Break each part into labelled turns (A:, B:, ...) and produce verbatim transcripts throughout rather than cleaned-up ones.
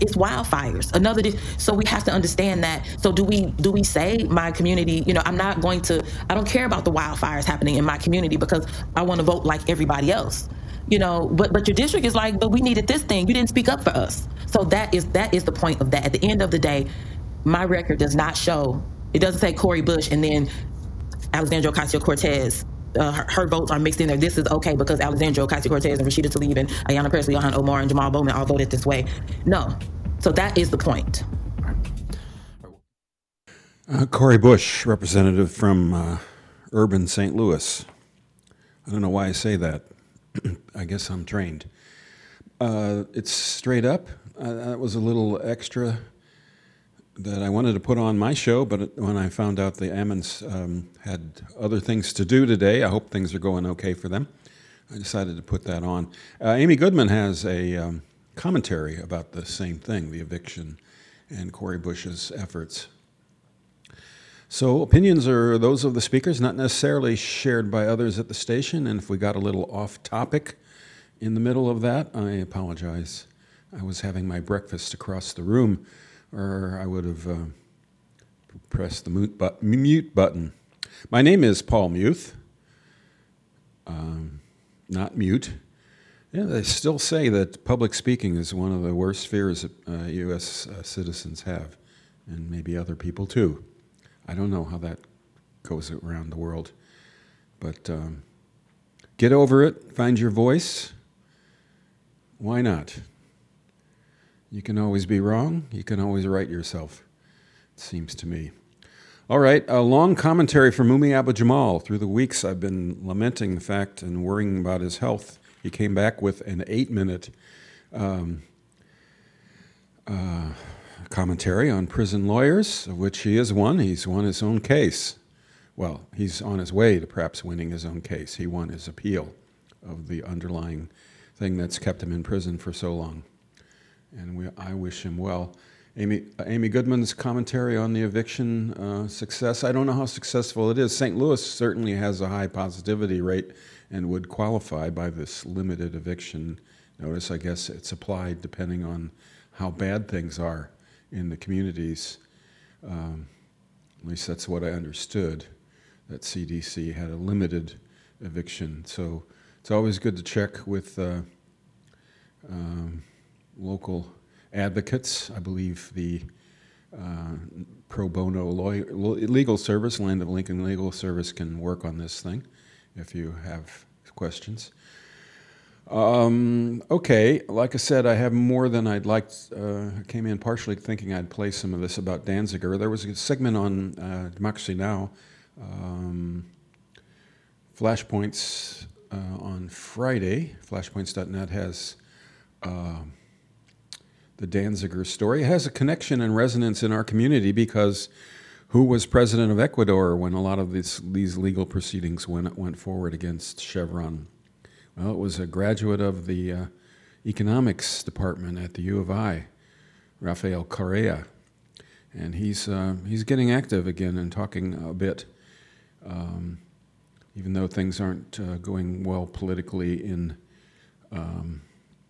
A: it's wildfires. Another, so we have to understand that. So do we do we say my community? You know, I'm not going to. I don't care about the wildfires happening in my community because I want to vote like everybody else. You know, but but your district is like, but we needed this thing. You didn't speak up for us. So that is that is the point of that. At the end of the day, my record does not show. It doesn't say Cori Bush and then Alexandria Ocasio-Cortez. Uh, her, her votes are mixed in there. This is okay because Alexandria Ocasio-Cortez and Rashida Tlaib and Ayanna Pressley, Ilhan Omar, and Jamal Bowman all voted this way. No. So that is the point.
B: Uh, Cori Bush, representative from uh, urban Saint Louis. I don't know why I say that. I guess I'm trained. Uh, it's straight up. Uh, that was a little extra that I wanted to put on my show, but when I found out the Ammons um, had other things to do today, I hope things are going okay for them, I decided to put that on. Uh, Amy Goodman has a um, commentary about the same thing, the eviction and Cori Bush's efforts. So opinions are those of the speakers, not necessarily shared by others at the station, and if we got a little off topic in the middle of that, I apologize. I was having my breakfast across the room, or I would have uh, pressed the mute, but- mute button. My name is Paul Muth, um, not mute. Yeah, they still say that public speaking is one of the worst fears that uh, U S uh, citizens have, and maybe other people too. I don't know how that goes around the world, but um, get over it, find your voice. Why not? You can always be wrong. You can always right yourself, it seems to me. All right, a long commentary from Mumia Abu-Jamal. Through the weeks, I've been lamenting the fact and worrying about his health. He came back with an eight-minute um, uh, commentary on prison lawyers, of which he is one. He's won his own case. Well, he's on his way to perhaps winning his own case. He won his appeal of the underlying thing that's kept him in prison for so long. And we, I wish him well. Amy, uh, Amy Goodman's commentary on the eviction uh, success. I don't know how successful it is. Saint Louis certainly has a high positivity rate and would qualify by this limited eviction notice. I guess it's applied depending on how bad things are in the communities. Um, at least that's what I understood, that C D C had a limited eviction. So it's always good to check with uh, um, local advocates. I believe the uh, pro bono lawyer, legal service, Land of Lincoln Legal Service, can work on this thing if you have questions. Um, okay, like I said, I have more than I'd like. Uh, I came in partially thinking I'd play some of this about Danziger. There was a segment on uh, Democracy Now! Um, Flashpoints uh, on Friday. Flashpoints dot net has uh, the Danziger story. It has a connection and resonance in our community because who was president of Ecuador when a lot of these, these legal proceedings went, went forward against Chevron? Well, it was a graduate of the uh, economics department at the U of I, Rafael Correa, and he's uh, he's getting active again and talking a bit, um, even though things aren't uh, going well politically in um,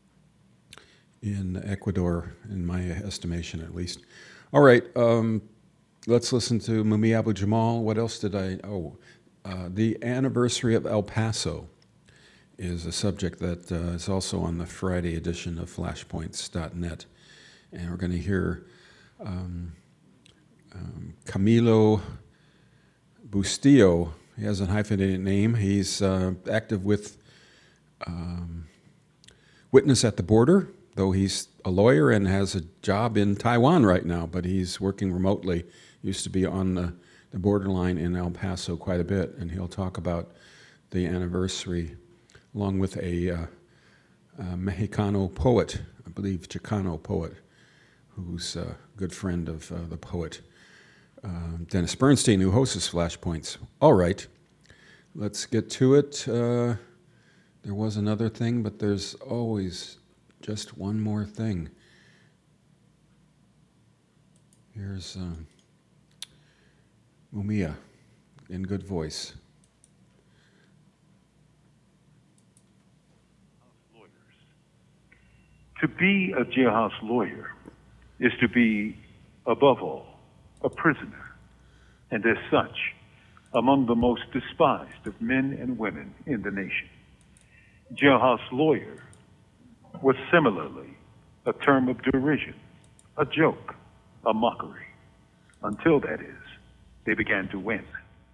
B: in Ecuador, in my estimation at least. All right, um, let's listen to Mumia Abu-Jamal. What else did I? Oh, uh, the anniversary of El Paso is a subject that uh, is also on the Friday edition of Flashpoints dot net. And we're going to hear um, um, Camilo Bustillo. He has a hyphenated name. He's uh, active with um, Witness at the Border, though he's a lawyer and has a job in Taiwan right now, but he's working remotely. Used to be on the, the borderline in El Paso quite a bit, and he'll talk about the anniversary along with a, uh, a Mexicano poet, I believe Chicano poet, who's a good friend of uh, the poet uh, Dennis Bernstein, who hosts Flashpoints. All right, let's get to it. Uh, there was another thing, but there's always just one more thing. Here's uh, Mumia in good voice.
C: To be a jailhouse lawyer is to be, above all, a prisoner, and as such, among the most despised of men and women in the nation. Jailhouse lawyer was similarly a term of derision, a joke, a mockery, until, that is, they began to win.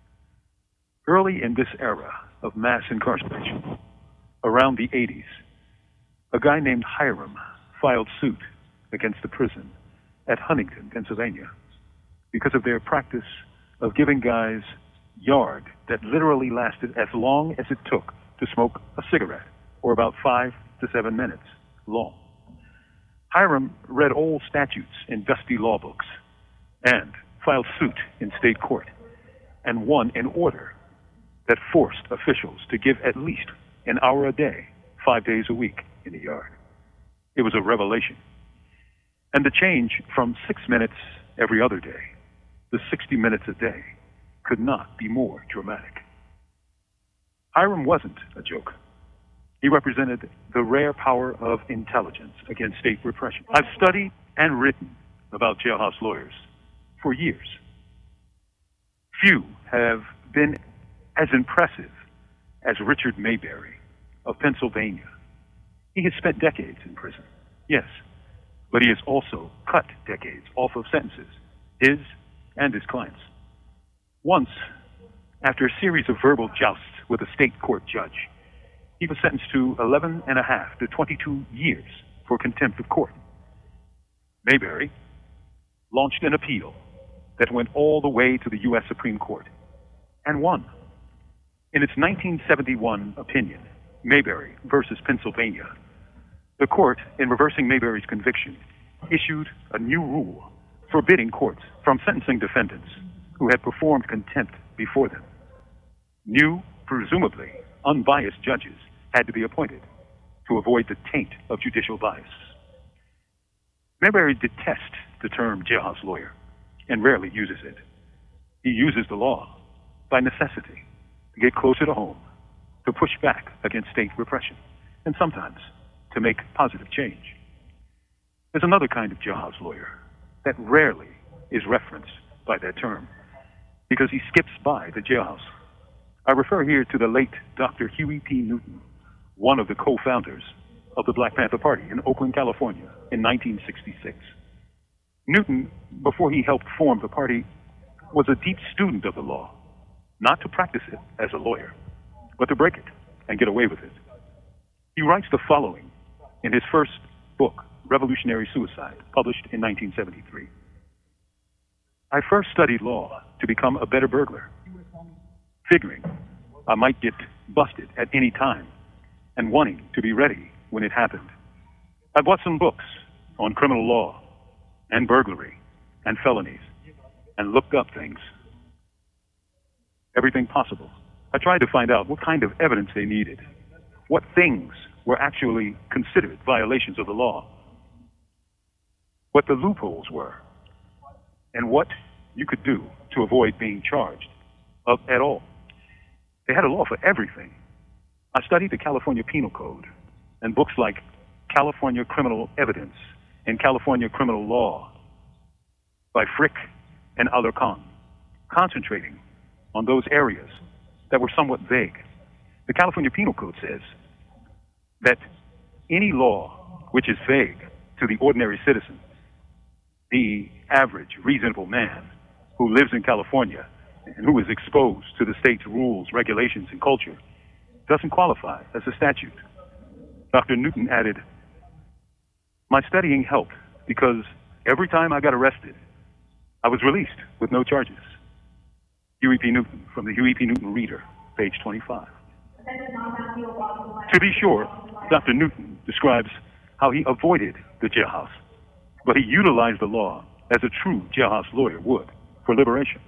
C: Early in this era of mass incarceration, around the eighties, a guy named Hiram filed suit against the prison at Huntington, Pennsylvania, because of their practice of giving guys yard that literally lasted as long as it took to smoke a cigarette, or about five to seven minutes long. Hiram read old statutes in dusty law books and filed suit in state court and won an order that forced officials to give at least an hour a day, five days a week in the yard. It was a revelation. And the change from six minutes every other day to sixty minutes a day could not be more dramatic. Hiram wasn't a joke. He represented the rare power of intelligence against state repression. I've studied and written about jailhouse lawyers for years. Few have been as impressive as Richard Mayberry of Pennsylvania. He has spent decades in prison, yes, but he has also cut decades off of sentences, his and his clients. Once, after a series of verbal jousts with a state court judge, he was sentenced to eleven and a half to twenty-two years for contempt of court. Mayberry launched an appeal that went all the way to the U S Supreme Court and won. In its nineteen seventy-one opinion, Mayberry versus Pennsylvania, the court, in reversing Mayberry's conviction, issued a new rule forbidding courts from sentencing defendants who had performed contempt before them. New, presumably unbiased judges had to be appointed to avoid the taint of judicial bias. Mayberry detests the term jailhouse lawyer and rarely uses it. He uses the law by necessity to get closer to home, to push back against state repression, and sometimes to make positive change. There's another kind of jailhouse lawyer that rarely is referenced by that term because he skips by the jailhouse. I refer here to the late Doctor Huey P. Newton, one of the co-founders of the Black Panther Party in Oakland, California in nineteen sixty-six. Newton, before he helped form the party, was a deep student of the law, not to practice it as a lawyer, but to break it and get away with it. He writes the following in his first book, Revolutionary Suicide, published in nineteen seventy-three. I first studied law to become a better burglar, figuring I might get busted at any time and wanting to be ready when it happened. I bought some books on criminal law and burglary and felonies and looked up things, everything possible. I tried to find out what kind of evidence they needed, what things were actually considered violations of the law, what the loopholes were, and what you could do to avoid being charged of, at all. They had a law for everything. I studied the California Penal Code and books like California Criminal Evidence and California Criminal Law by Frick and Alarcon, concentrating on those areas that were somewhat vague. The California Penal Code says that any law which is vague to the ordinary citizen, the average reasonable man who lives in California and who is exposed to the state's rules, regulations, and culture, doesn't qualify as a statute. Doctor Newton added, my studying helped because every time I got arrested, I was released with no charges. Huey P. Newton from the Huey P. Newton Reader, page twenty-five. To be sure, Doctor Newton describes how he avoided the jailhouse, but he utilized the law as a true jailhouse lawyer would for liberation.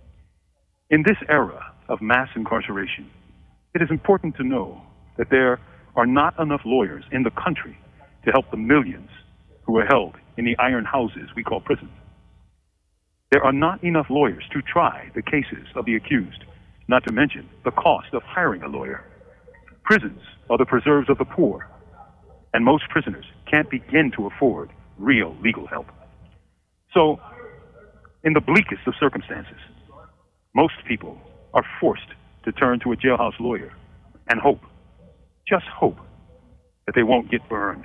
C: In this era of mass incarceration, it is important to know that there are not enough lawyers in the country to help the millions who are held in the iron houses we call prisons. There are not enough lawyers to try the cases of the accused, not to mention the cost of hiring a lawyer. Prisons are the preserves of the poor, and most prisoners can't begin to afford real legal help. So, in the bleakest of circumstances, most people are forced to turn to a jailhouse lawyer and hope, just hope, that they won't get burned.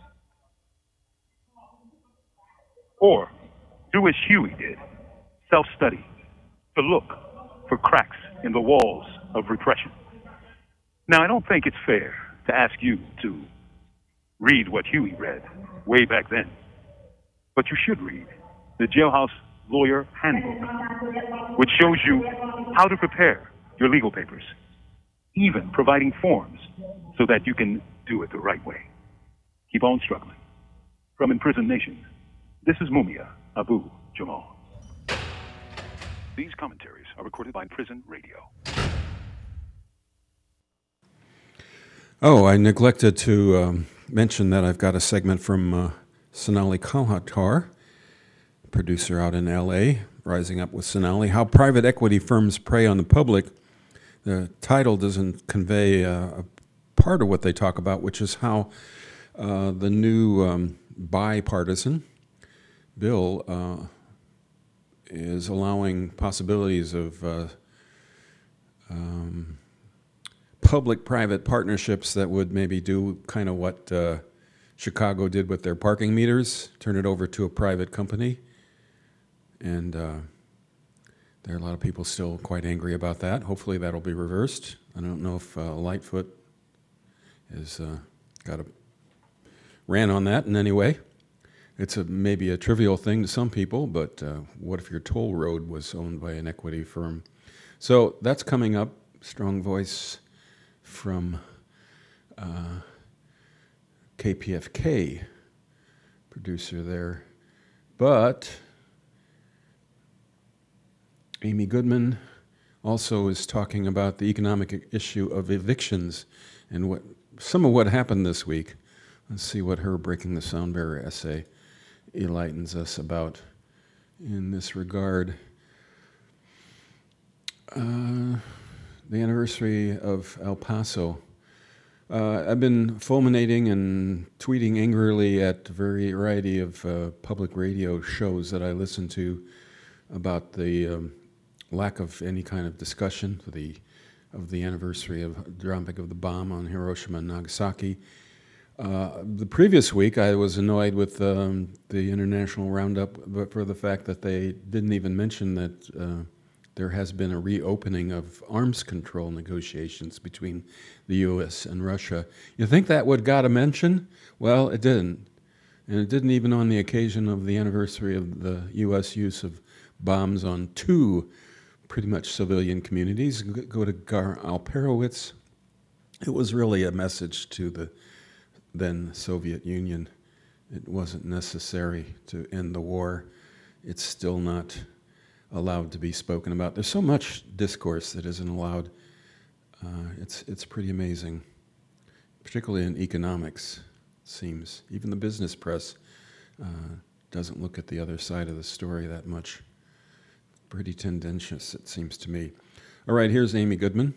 C: Or do as Huey did, self-study, to look for cracks in the walls of repression. Now, I don't think it's fair to ask you to read what Huey read way back then, but you should read the Jailhouse Lawyer Handbook, which shows you how to prepare your legal papers, even providing forms so that you can do it the right way. Keep on struggling. From Imprisoned Nation, this is Mumia Abu Jamal. These commentaries are recorded by Prison Radio.
B: Oh, I neglected to um, mention that I've got a segment from uh, Sonali Kalhatar, producer out in L A, Rising Up with Sonali, How Private Equity Firms Prey on the Public. The title doesn't convey uh, a part of what they talk about, which is how uh, the new um, bipartisan bill uh, is allowing possibilities of uh, um, public-private partnerships that would maybe do kind of what uh, Chicago did with their parking meters, turn it over to a private company. And uh, there are a lot of people still quite angry about that. Hopefully that'll be reversed. I don't know if uh, Lightfoot has uh, got a ran on that in any way. It's a, maybe a trivial thing to some people, but uh, what if your toll road was owned by an equity firm? So that's coming up. Strong voice from uh, K P F K, producer there. But Amy Goodman also is talking about the economic issue of evictions and what some of what happened this week. Let's see what her Breaking the Sound Barrier essay enlightens us about in this regard. Uh, the anniversary of El Paso. Uh, I've been fulminating and tweeting angrily at a variety of uh, public radio shows that I listen to about the um, lack of any kind of discussion for the of the anniversary of the dropping of the bomb on Hiroshima and Nagasaki. Uh, the previous week, I was annoyed with um, the International Roundup for the fact that they didn't even mention that uh, there has been a reopening of arms control negotiations between the U S and Russia. You think that would got a mention? Well, it didn't. And it didn't even on the occasion of the anniversary of the U S use of bombs on two pretty much civilian communities. Go to Gar Alperowitz. It was really a message to the then Soviet Union. It wasn't necessary to end the war. It's still not allowed to be spoken about. There's so much discourse that isn't allowed. Uh, it's it's pretty amazing, particularly in economics, it seems. Even the business press uh, doesn't look at the other side of the story that much. Pretty tendentious, it seems to me. All right, here's Amy Goodman.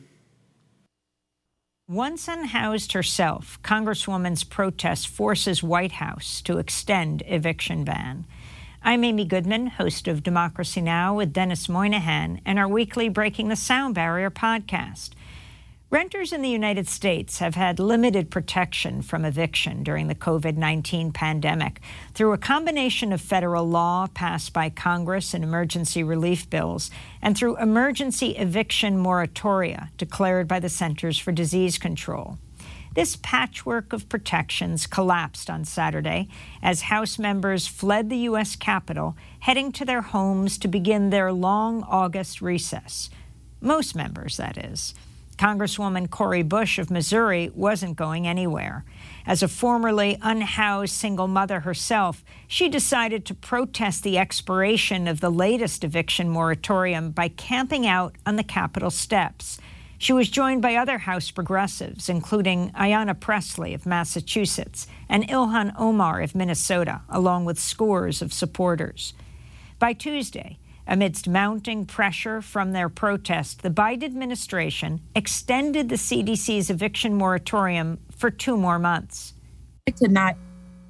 D: Once unhoused herself, Congresswoman's protest forces White House to extend eviction ban. I'm Amy Goodman, host of Democracy Now! With Dennis Moynihan and our weekly Breaking the Sound Barrier podcast. Renters in the United States have had limited protection from eviction during the COVID nineteen pandemic through a combination of federal law passed by Congress and emergency relief bills, and through emergency eviction moratoria declared by the Centers for Disease Control. This patchwork of protections collapsed on Saturday as House members fled the U S Capitol, heading to their homes to begin their long August recess. Most members, that is. Congresswoman Cori Bush of Missouri wasn't going anywhere. As a formerly unhoused single mother herself, she decided to protest the expiration of the latest eviction moratorium by camping out on the Capitol steps. She was joined by other House progressives, including Ayanna Pressley of Massachusetts and Ilhan Omar of Minnesota, along with scores of supporters. By Tuesday, amidst mounting pressure from their protest, the Biden administration extended the C D C's eviction moratorium for two more months.
E: To not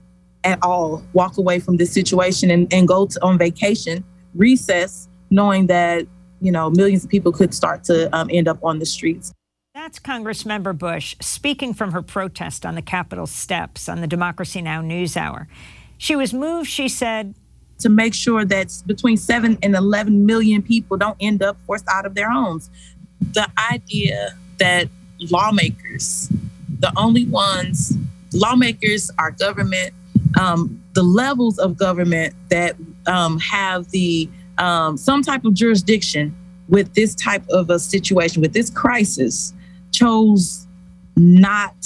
E: at all walk away from this situation and, and go to, on vacation, recess, knowing that, you know, millions of people could start to um, end up on the streets.
D: That's Congressmember Bush speaking from her protest on the Capitol steps on the Democracy Now! NewsHour. She was moved, she said,
E: to make sure that between seven and eleven million people don't end up forced out of their homes. The idea that lawmakers, the only ones, lawmakers, our government, um, the levels of government that um, have the um, some type of jurisdiction with this type of a situation, with this crisis, chose not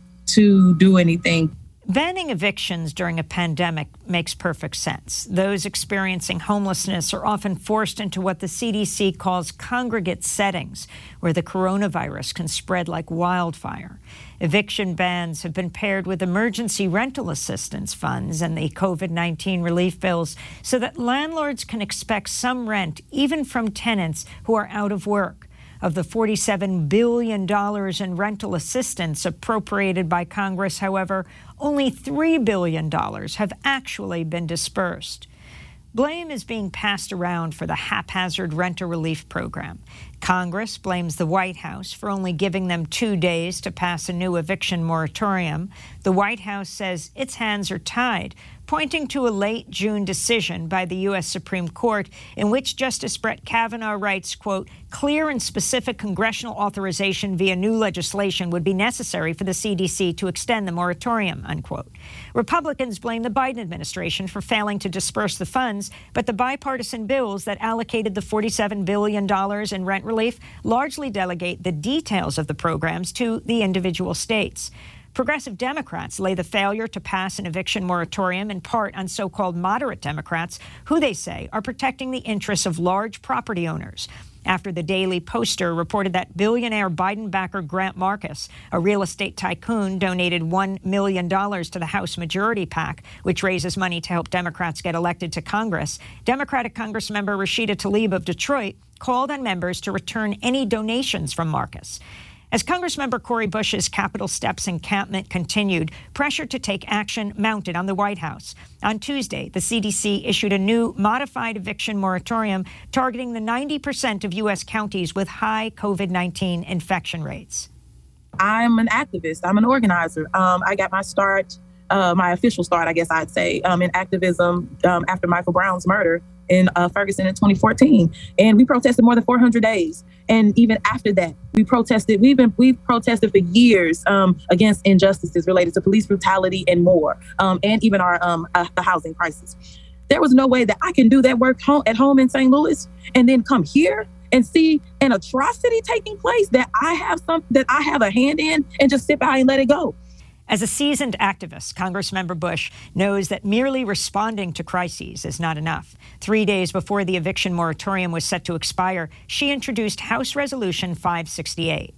E: to do anything.
D: Banning evictions during a pandemic makes perfect sense. Those experiencing homelessness are often forced into what the C D C calls congregate settings, where the coronavirus can spread like wildfire. Eviction bans have been paired with emergency rental assistance funds and the COVID nineteen relief bills so that landlords can expect some rent even from tenants who are out of work. Of the forty-seven billion dollars in rental assistance appropriated by Congress, however, only three billion dollars have actually been dispersed. Blame is being passed around for the haphazard renter relief program. Congress blames the White House for only giving them two days to pass a new eviction moratorium. The White House says its hands are tied, pointing to a late June decision by the U S Supreme Court in which Justice Brett Kavanaugh writes, quote, clear and specific congressional authorization via new legislation would be necessary for the C D C to extend the moratorium, unquote. Republicans blame the Biden administration for failing to disperse the funds, but the bipartisan bills that allocated the forty-seven billion dollars in rent relief largely delegate the details of the programs to the individual states. Progressive Democrats lay the failure to pass an eviction moratorium in part on so-called moderate Democrats, who they say are protecting the interests of large property owners. After the Daily Poster reported that billionaire Biden backer Grant Marcus, a real estate tycoon, donated one million dollars to the House Majority PAC, which raises money to help Democrats get elected to Congress, Democratic Congressmember Rashida Tlaib of Detroit called on members to return any donations from Marcus. As Congressmember Cori Bush's Capitol steps encampment continued, pressure to take action mounted on the White House. On Tuesday, the C D C issued a new modified eviction moratorium targeting the ninety percent of U S counties with high COVID nineteen infection rates.
E: I'm an activist. I'm an organizer. Um, I got my start, uh, my official start, I guess I'd say, um, in activism um, after Michael Brown's murder in uh, Ferguson in twenty fourteen. And we protested more than four hundred days. And even after that, we protested, we've been, we've protested for years um, against injustices related to police brutality and more, um, and even our um, uh, the housing crisis. There was no way that I can do that work home, at home in Saint Louis and then come here and see an atrocity taking place that I have some, that I have a hand in and just sit by and let it go.
D: As a seasoned activist, Congressmember Bush knows that merely responding to crises is not enough. Three days before the eviction moratorium was set to expire, she introduced House Resolution five sixty-eight.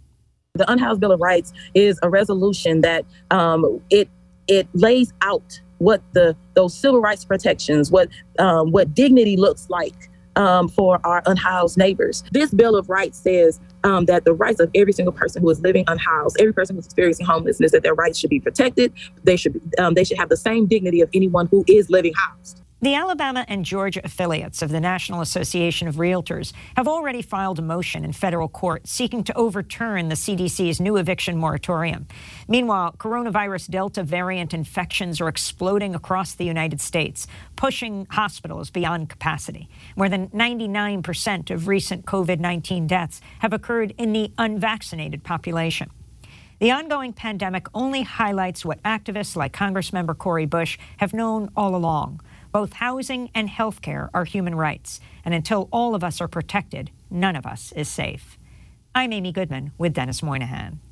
E: The Unhoused Bill of Rights is a resolution that um, it it lays out what the those civil rights protections, what um, what dignity looks like um, for our unhoused neighbors. This Bill of Rights says Um, that the rights of every single person who is living unhoused, every person who's experiencing homelessness, that their rights should be protected. They should um, they should have the same dignity of anyone who is living housed.
D: The Alabama and Georgia affiliates of the National Association of Realtors have already filed a motion in federal court seeking to overturn the C D C's new eviction moratorium. Meanwhile, coronavirus Delta variant infections are exploding across the United States, pushing hospitals beyond capacity. More than ninety-nine percent of recent COVID nineteen deaths have occurred in the unvaccinated population. The ongoing pandemic only highlights what activists like Congressmember Cori Bush have known all along. Both housing and health care are human rights, and until all of us are protected, none of us is safe. I'm Amy Goodman with Dennis Moynihan.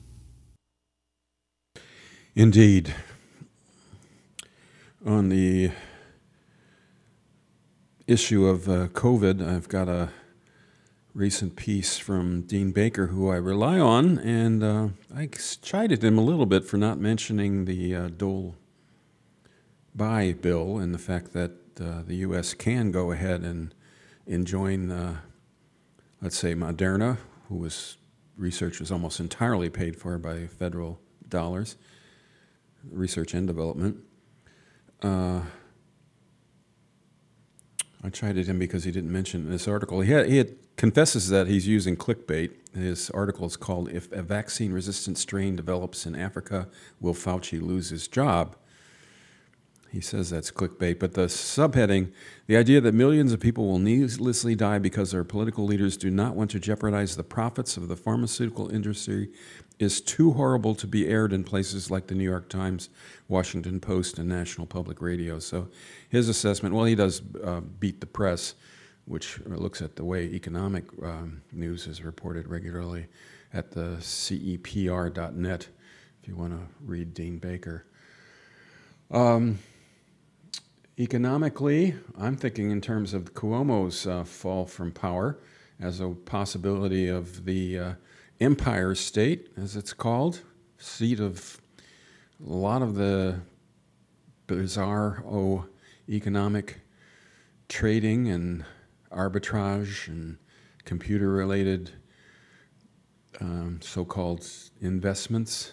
B: Indeed. On the issue of uh, COVID, I've got a recent piece from Dean Baker, who I rely on, and uh, I chided him a little bit for not mentioning the uh, Dole buy bill and the fact that uh, the U S can go ahead and enjoin, uh, let's say, Moderna, who was research was almost entirely paid for by federal dollars, research and development. uh, I chided him because he didn't mention in this article. He, had, he had confesses that he's using clickbait. His article is called "If a Vaccine-Resistant Strain Develops in Africa, Will Fauci Lose His Job?" He says that's clickbait, but the subheading, "The idea that millions of people will needlessly die because our political leaders do not want to jeopardize the profits of the pharmaceutical industry is too horrible to be aired in places like the New York Times, Washington Post, and National Public Radio." So his assessment, well, he does uh, beat the press, which looks at the way economic um, news is reported regularly at the C E P R dot net, if you want to read Dean Baker. Um, economically, I'm thinking in terms of Cuomo's uh, fall from power as a possibility of the uh, Empire State, as it's called, seat of a lot of the bizarre oh, economic trading and arbitrage and computer-related um, so-called investments.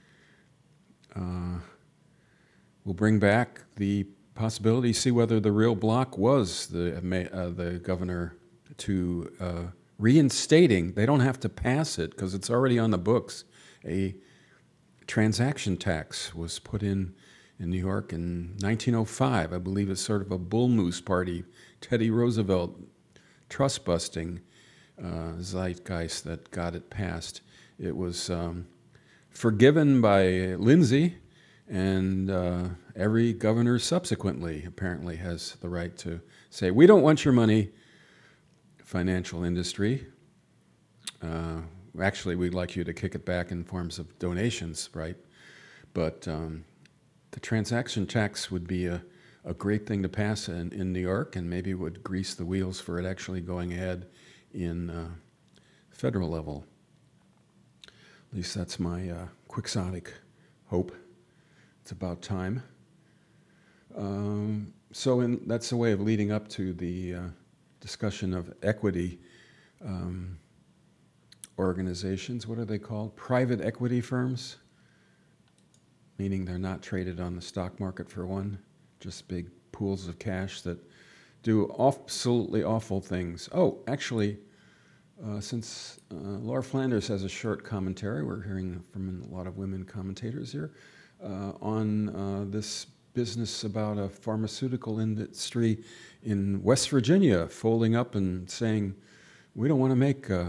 B: Uh, will bring back the possibility, see whether the real bloc was the uh, the governor to uh, reinstating. They don't have to pass it because it's already on the books. A transaction tax was put in in New York in nineteen oh five. I believe it's sort of a bull moose party. Teddy Roosevelt trust busting uh, zeitgeist that got it passed. It was um, forgiven by Lindsay. And uh, every governor subsequently apparently has the right to say, we don't want your money, financial industry. Uh, actually, we'd like you to kick it back in forms of donations, right? But um, the transaction tax would be a, a great thing to pass in, in New York, and maybe would grease the wheels for it actually going ahead in uh, federal level. At least that's my uh, quixotic hope. It's about time. Um, so in, that's a way of leading up to the uh, discussion of equity um, organizations. What are they called? Private equity firms, meaning they're not traded on the stock market for one, just big pools of cash that do absolutely awful things. Oh, actually, uh, since uh, Laura Flanders has a short commentary, we're hearing from a lot of women commentators here, Uh, on uh, this business about a pharmaceutical industry in West Virginia folding up and saying, we don't want to make uh,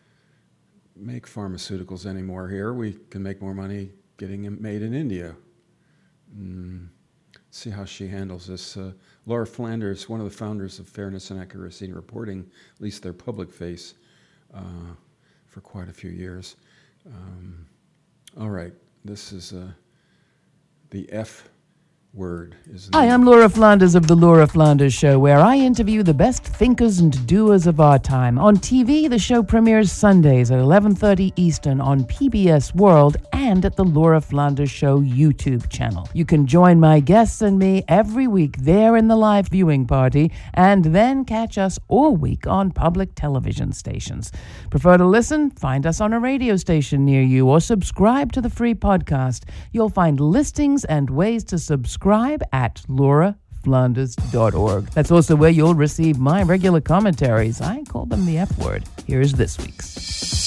B: make pharmaceuticals anymore here. We can make more money getting them made in India. Mm, see how she handles this. Uh, Laura Flanders, one of the founders of Fairness and Accuracy in Reporting, at least their public face, uh, for quite a few years. Um, all right, this is a... The F word is...
F: Hi, I'm Laura Flanders of The Laura Flanders Show, where I interview the best thinkers and doers of our time. On T V, the show premieres Sundays at eleven thirty Eastern on P B S World and at the Laura Flanders Show YouTube channel. You can join my guests and me every week there in the live viewing party, and then catch us all week on public television stations. Prefer to listen? Find us on a radio station near you or subscribe to the free podcast. You'll find listings and ways to subscribe at laura flanders dot org. That's also where you'll receive my regular commentaries. I call them the F word. Here's this week's.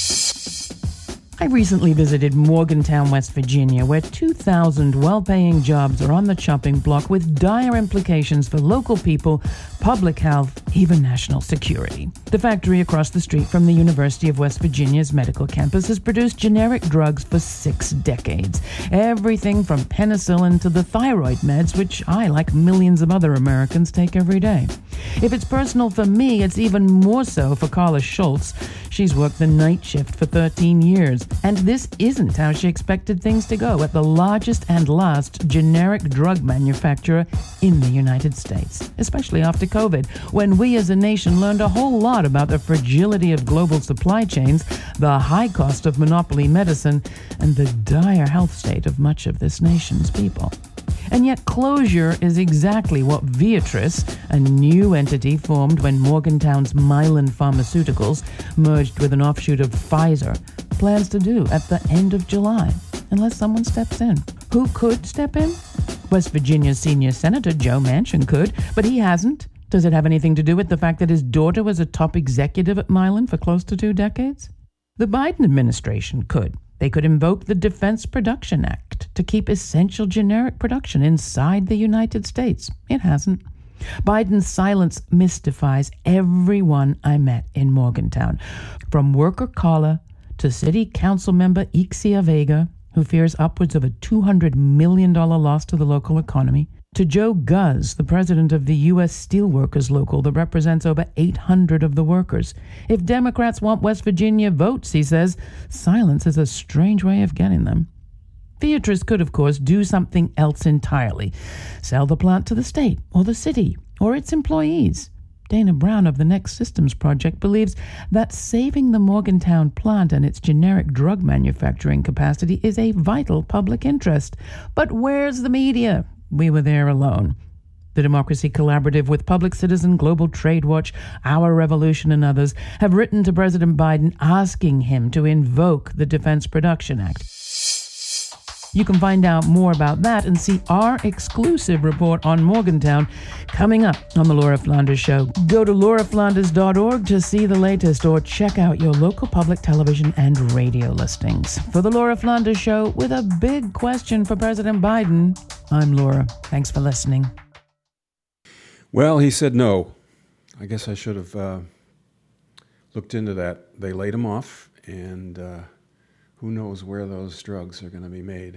F: I recently visited Morgantown, West Virginia, where two thousand well-paying jobs are on the chopping block with dire implications for local people, public health, even national security. The factory across the street from the University of West Virginia's medical campus has produced generic drugs for six decades. Everything from penicillin to the thyroid meds, which I, like millions of other Americans, take every day. If it's personal for me, it's even more so for Carla Schultz. She's worked the night shift for thirteen years. And this isn't how she expected things to go at the largest and last generic drug manufacturer in the United States, especially after COVID, when we as a nation learned a whole lot about the fragility of global supply chains, the high cost of monopoly medicine, and the dire health state of much of this nation's people. And yet closure is exactly what Viatris, a new entity formed when Morgantown's Mylan Pharmaceuticals merged with an offshoot of Pfizer, plans to do at the end of July, unless someone steps in. Who could step in? West Virginia's senior Senator Joe Manchin could, but he hasn't. Does it have anything to do with the fact that his daughter was a top executive at Mylan for close to two decades? The Biden administration could. They could invoke the Defense Production Act to keep essential generic production inside the United States. It hasn't. Biden's silence mystifies everyone I met in Morgantown, from worker Carla to city council member Ixia Vega, who fears upwards of a two hundred million dollars loss to the local economy, to Joe Guz, the president of the U S Steelworkers Local that represents over eight hundred of the workers. If Democrats want West Virginia votes, he says, silence is a strange way of getting them. Beatrice could, of course, do something else entirely. Sell the plant to the state or the city or its employees. Dana Brown of the Next Systems Project believes that saving the Morgantown plant and its generic drug manufacturing capacity is a vital public interest. But where's the media? We were there alone. The Democracy Collaborative with Public Citizen, Global Trade Watch, Our Revolution, and others have written to President Biden asking him to invoke the Defense Production Act. You can find out more about that and see our exclusive report on Morgantown coming up on The Laura Flanders Show. Go to laura flanders dot org to see the latest or check out your local public television and radio listings. For The Laura Flanders Show, with a big question for President Biden, I'm Laura. Thanks for listening.
B: Well, he said no. I guess I should have uh, looked into that. They laid him off, and uh, who knows where those drugs are going to be made.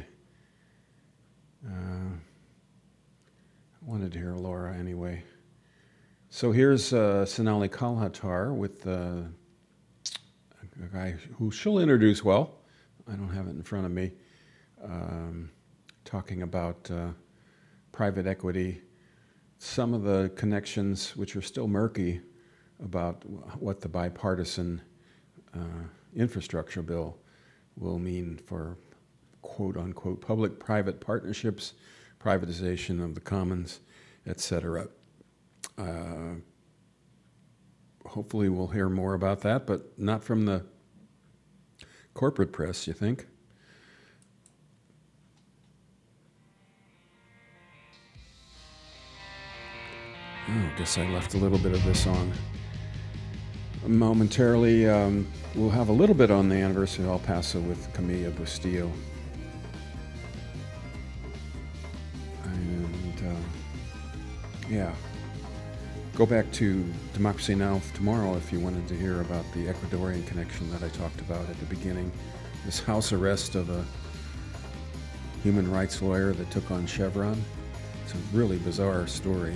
B: Uh, I wanted to hear Laura anyway. So here's uh, Sonali Kolhatkar with uh, a guy who she'll introduce well. I don't have it in front of me. Um, talking about uh, private equity, some of the connections which are still murky about what the bipartisan uh, infrastructure bill will mean for quote-unquote public-private partnerships, privatization of the commons, et cetera. Uh, hopefully we'll hear more about that, but not from the corporate press, you think? Oh, I guess I left a little bit of this on. Momentarily, um, we'll have a little bit on the anniversary of El Paso with Camilla Bustillo. And, uh, yeah. Go back to Democracy Now! Tomorrow if you wanted to hear about the Ecuadorian connection that I talked about at the beginning. This house arrest of a human rights lawyer that took on Chevron. It's a really bizarre story.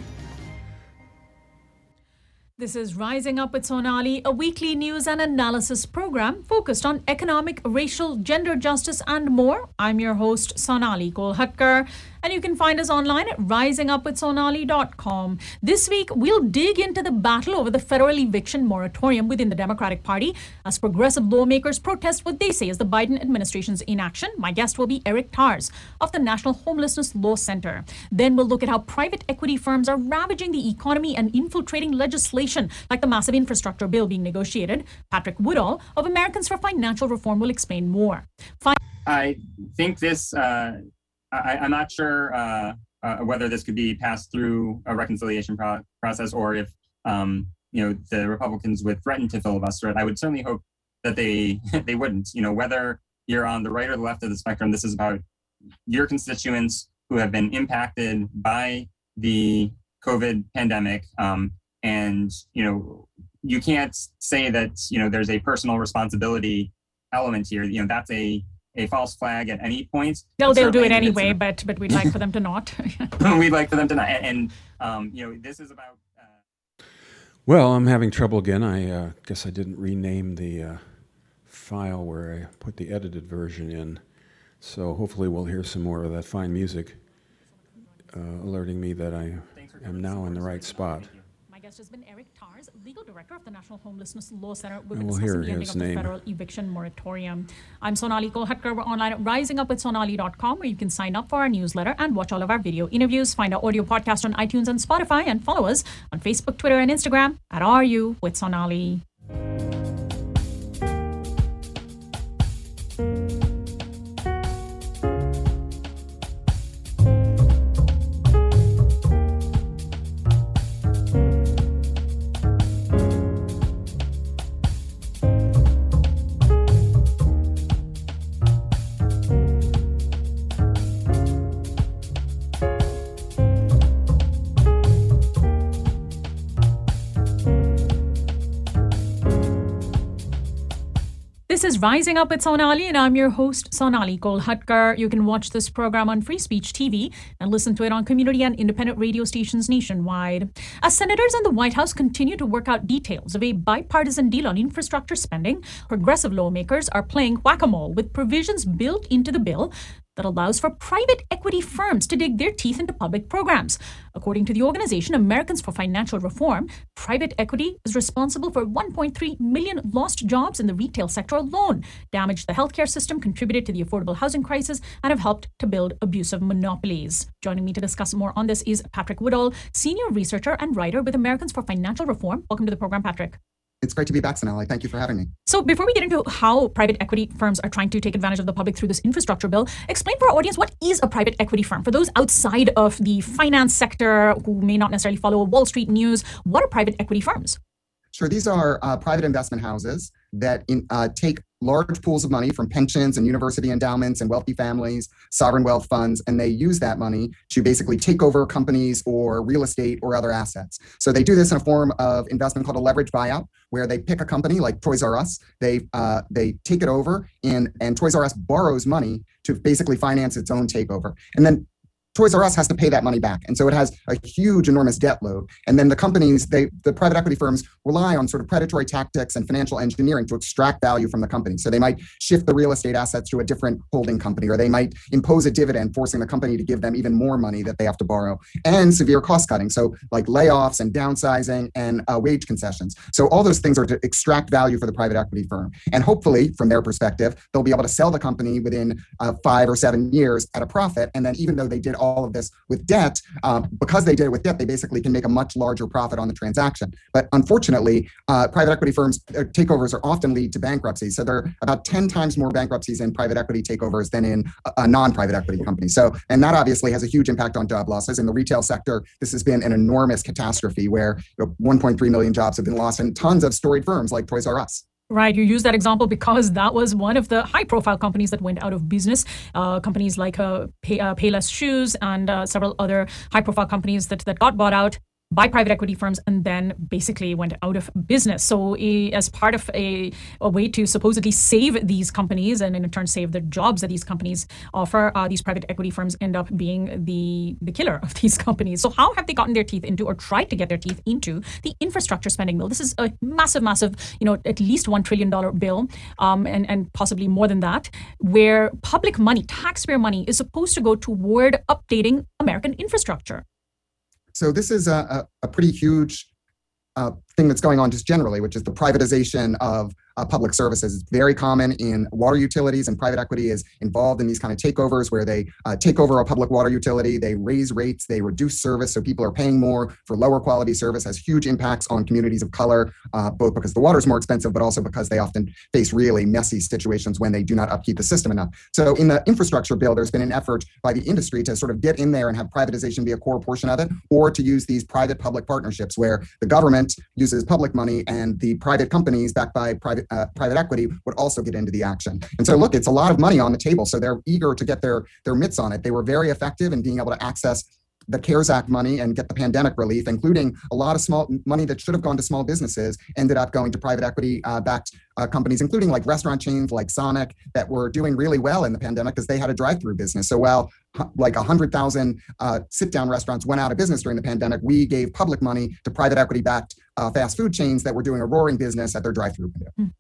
G: This is Rising Up with Sonali, a weekly news and analysis program focused on economic, racial, gender justice, and more. I'm your host, Sonali Kolhatkar, and you can find us online at rising up with sonali dot com. This week, we'll dig into the battle over the federal eviction moratorium within the Democratic Party as progressive lawmakers protest what they say is the Biden administration's inaction. My guest will be Eric Tars of the National Homelessness Law Center. Then we'll look at how private equity firms are ravaging the economy and infiltrating legislation like the massive infrastructure bill being negotiated. Patrick Woodall of Americans for Financial Reform will explain more. Fin-
H: I think this, uh, I, I'm not sure uh, uh, whether this could be passed through a reconciliation pro- process or if, um, you know, the Republicans would threaten to filibuster it. I would certainly hope that they they wouldn't. You know, whether you're on the right or the left of the spectrum, this is about your constituents who have been impacted by the COVID pandemic. Um, and, you know, you can't say that, you know, there's a personal responsibility element here. You know, that's a a false flag at any point.
G: They'll, they'll do it anyway, but but we'd like for them to not.
H: We'd like for them to not. And, and um, you know, this is about... Uh...
B: Well, I'm having trouble again. I uh, guess I didn't rename the uh, file where I put the edited version in. So hopefully we'll hear some more of that fine music uh, alerting me that I am now in the right spot.
G: My guest has been Eric Tars, legal director of the National Homelessness Law Center.
B: We'll hear
G: the ending
B: his
G: of the
B: name.
G: federal eviction moratorium. I'm Sonali Kolhatkar. We're online at rising up with sonali dot com, where you can sign up for our newsletter and watch all of our video interviews. Find our audio podcast on iTunes and Spotify, and follow us on Facebook, Twitter, and Instagram at R U with Sonali. This is Rising Up with Sonali, and I'm your host, Sonali Kolhatkar. You can watch this program on Free Speech T V and listen to it on community and independent radio stations nationwide. As senators and the White House continue to work out details of a bipartisan deal on infrastructure spending, progressive lawmakers are playing whack-a-mole with provisions built into the bill that allows for private equity firms to dig their teeth into public programs. According to the organization Americans for Financial Reform, private equity is responsible for one point three million lost jobs in the retail sector alone, damaged the healthcare system, contributed to the affordable housing crisis, and have helped to build abusive monopolies. Joining me to discuss more on this is Patrick Woodall, senior researcher and writer with Americans for Financial Reform. Welcome to the program, Patrick.
I: It's great to be back, Sonali. Thank you for having me.
G: So before we get into how private equity firms are trying to take advantage of the public through this infrastructure bill, explain for our audience, what is a private equity firm? For those outside of the finance sector who may not necessarily follow Wall Street news, what are private equity firms?
I: Sure. These are uh, private investment houses that in, uh, take large pools of money from pensions and university endowments and wealthy families, sovereign wealth funds, and they use that money to basically take over companies or real estate or other assets. So they do this in a form of investment called a leverage buyout, where they pick a company like Toys R Us, they uh, they take it over, and, and Toys R Us borrows money to basically finance its own takeover. And then Toys R Us has to pay that money back. And so it has a huge, enormous debt load. And then the companies, they, the private equity firms rely on sort of predatory tactics and financial engineering to extract value from the company. So they might shift the real estate assets to a different holding company, or they might impose a dividend, forcing the company to give them even more money that they have to borrow, and severe cost cutting. So like layoffs and downsizing and uh, wage concessions. So all those things are to extract value for the private equity firm. And hopefully, from their perspective, they'll be able to sell the company within uh, five or seven years at a profit. And then even though they did all of this with debt, uh, because they did it with debt, they basically can make a much larger profit on the transaction. But unfortunately, uh, private equity firms uh, takeovers are often lead to bankruptcy. So there are about ten times more bankruptcies in private equity takeovers than in a, a non-private equity company. So, and that obviously has a huge impact on job losses. In the retail sector, this has been an enormous catastrophe where you know, one point three million jobs have been lost, and tons of storied firms like Toys R Us.
G: Right. You use that example because that was one of the high-profile companies that went out of business. Uh, companies like uh, Pay, uh, Payless Shoes and uh, several other high-profile companies that, that got bought out by private equity firms and then basically went out of business. So a, as part of a, a way to supposedly save these companies and in turn save the jobs that these companies offer, uh, these private equity firms end up being the, the killer of these companies. So how have they gotten their teeth into or tried to get their teeth into the infrastructure spending bill? This is a massive, massive, you know, at least one trillion dollars bill um, and, and possibly more than that, where public money, taxpayer money is supposed to go toward updating American infrastructure.
I: So this is a, a, a pretty huge uh, thing that's going on just generally, which is the privatization of uh, public services. It's very common in water utilities, and private equity is involved in these kind of takeovers where they uh, take over a public water utility, they raise rates, they reduce service, so people are paying more for lower quality service, has huge impacts on communities of color, uh, both because the water is more expensive, but also because they often face really messy situations when they do not upkeep the system enough. So in the infrastructure bill, there's been an effort by the industry to sort of get in there and have privatization be a core portion of it, or to use these private-public partnerships where the government uses public money and the private companies backed by private uh, private equity would also get into the action. And so look, it's a lot of money on the table. So they're eager to get their, their mitts on it. They were very effective in being able to access the CARES Act money and get the pandemic relief, including a lot of small money that should have gone to small businesses, ended up going to private equity uh, backed uh, companies, including like restaurant chains like Sonic that were doing really well in the pandemic because they had a drive-through business. So while like one hundred thousand uh, sit-down restaurants went out of business during the pandemic, we gave public money to private equity-backed uh, fast food chains that were doing a roaring business at their drive-through window. Mm.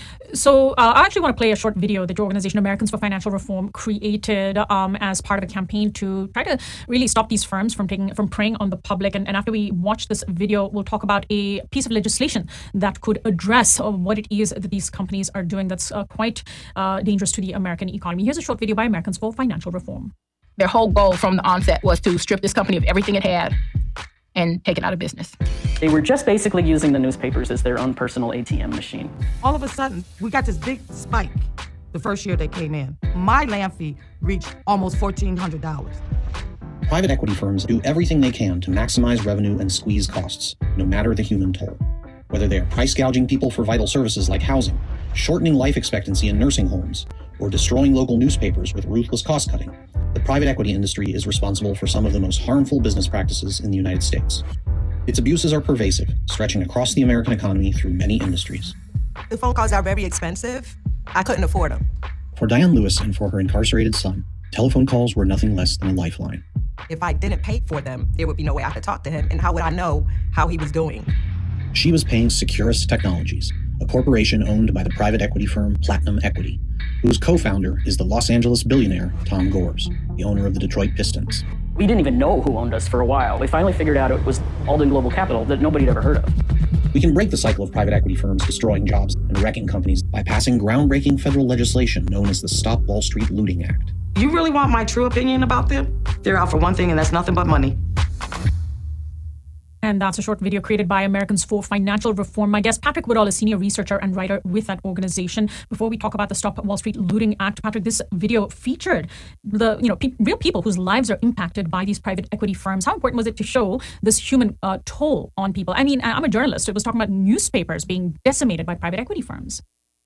G: So uh, I actually want to play a short video that your organization, Americans for Financial Reform, created um, as part of a campaign to try to really stop these firms from taking from preying on the public. And, and after we watch this video, we'll talk about a piece of legislation that could address uh, what it is that these companies are doing that's uh, quite uh, dangerous to the American economy. Here's a short video by Americans for Financial Reform.
J: Their whole goal from the onset was to strip this company of everything it had and take it out of business.
K: They were just basically using the newspapers as their own personal A T M machine.
L: All of a sudden, we got this big spike the first year they came in. My land fee reached almost fourteen hundred dollars.
M: Private equity firms do everything they can to maximize revenue and squeeze costs, no matter the human toll. Whether they are price gouging people for vital services like housing, shortening life expectancy in nursing homes, or destroying local newspapers with ruthless cost cutting, the private equity industry is responsible for some of the most harmful business practices in the United States. Its abuses are pervasive, stretching across the American economy through many industries.
N: The phone calls are very expensive. I couldn't afford them.
M: For Diane Lewis and for her incarcerated son, telephone calls were nothing less than a lifeline.
N: If I didn't pay for them, there would be no way I could talk to him. And how would I know how he was doing?
M: She was paying Securus Technologies, a corporation owned by the private equity firm Platinum Equity, whose co-founder is the Los Angeles billionaire Tom Gores, the owner of the Detroit Pistons.
K: We didn't even know who owned us for a while. We finally figured out it was Alden Global Capital that nobody had ever heard of.
M: We can break the cycle of private equity firms destroying jobs and wrecking companies by passing groundbreaking federal legislation known as the Stop Wall Street Looting Act.
L: You really want my true opinion about them? They're out for one thing, and that's nothing but money.
G: And that's a short video created by Americans for Financial Reform. My guest, Patrick Woodall, is senior researcher and writer with that organization. Before we talk about the Stop Wall Street Looting Act, Patrick, this video featured the you know pe- real people whose lives are impacted by these private equity firms. How important was it to show this human uh, toll on people? I mean, I'm a journalist. It was talking about newspapers being decimated by private equity firms.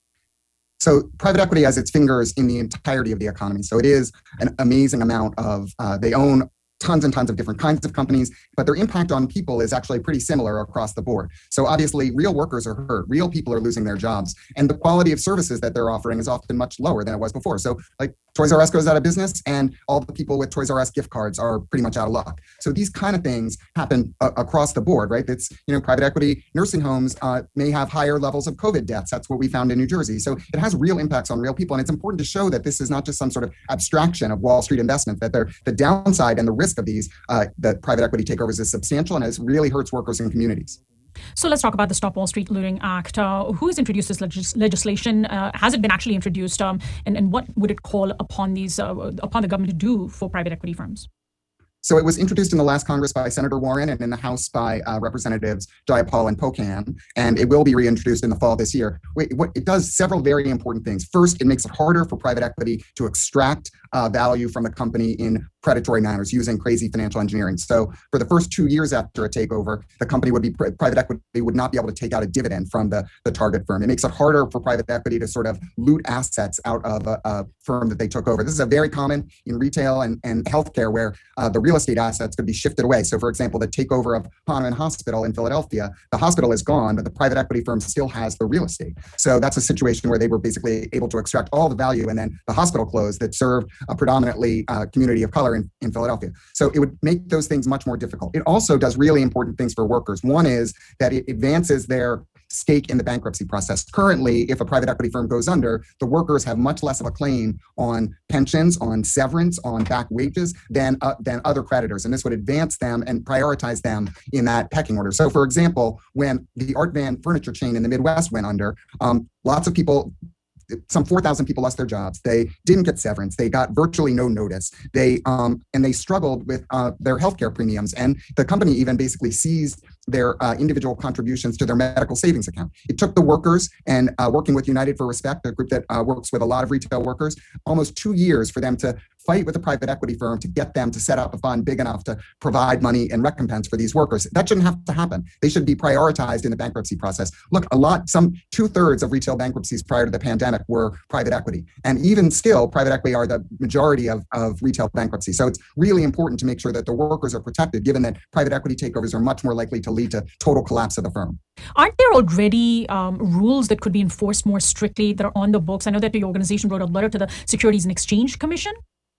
I: So private equity has its fingers in the entirety of the economy. So it is an amazing amount of, uh, they own tons and tons of different kinds of companies, but their impact on people is actually pretty similar across the board. So obviously, real workers are hurt, real people are losing their jobs, and the quality of services that they're offering is often much lower than it was before. So like Toys R Us goes out of business, and all the people with Toys R Us gift cards are pretty much out of luck. So these kind of things happen uh, across the board, right? It's, you know, private equity nursing homes uh, may have higher levels of COVID deaths. That's what we found in New Jersey. So it has real impacts on real people, and it's important to show that this is not just some sort of abstraction of Wall Street investment, that they're, the downside and the risk of these uh, that private equity takeovers is substantial, and it really hurts workers and communities.
G: So let's talk about the Stop Wall Street Looting Act. Uh, who has introduced this legis- legislation? Uh, has it been actually introduced? Um, and, and what would it call upon these uh, upon the government to do for private equity firms?
I: So it was introduced in the last Congress by Senator Warren and in the House by uh, Representatives Jayapal and Pocan, and it will be reintroduced in the fall this year. It does several very important things. First, it makes it harder for private equity to extract uh, value from a company in predatory manners using crazy financial engineering. So for the first two years after a takeover, the company would be, private equity would not be able to take out a dividend from the, the target firm. It makes it harder for private equity to sort of loot assets out of a, a firm that they took over. This is a very common in retail and, and healthcare where uh, the real estate assets could be shifted away. So for example, the takeover of Hahnemann Hospital in Philadelphia, the hospital is gone, but the private equity firm still has the real estate. So that's a situation where they were basically able to extract all the value, and then the hospital closed that served a predominantly uh, community of color in, in Philadelphia. So it would make those things much more difficult. It also does really important things for workers. One is that it advances their stake in the bankruptcy process. Currently, if a private equity firm goes under, the workers have much less of a claim on pensions, on severance, on back wages than, uh, than other creditors. And this would advance them and prioritize them in that pecking order. So for example, when the Art Van furniture chain in the Midwest went under, um, lots of people some four thousand people lost their jobs. They didn't get severance. They got virtually no notice. They um, and they struggled with uh, their healthcare premiums. And the company even basically seized their uh, individual contributions to their medical savings account. It took the workers and uh, working with United for Respect, a group that uh, works with a lot of retail workers, almost two years for them to fight with a private equity firm to get them to set up a fund big enough to provide money and recompense for these workers. That shouldn't have to happen. They should be prioritized in the bankruptcy process. Look, a lot, some two thirds of retail bankruptcies prior to the pandemic were private equity. And even still, private equity are the majority of, of retail bankruptcy. So it's really important to make sure that the workers are protected, given that private equity takeovers are much more likely to lead to total collapse of the firm.
G: Aren't there already um, rules that could be enforced more strictly that are on the books? I know that your organization wrote a letter to the Securities and Exchange Commission.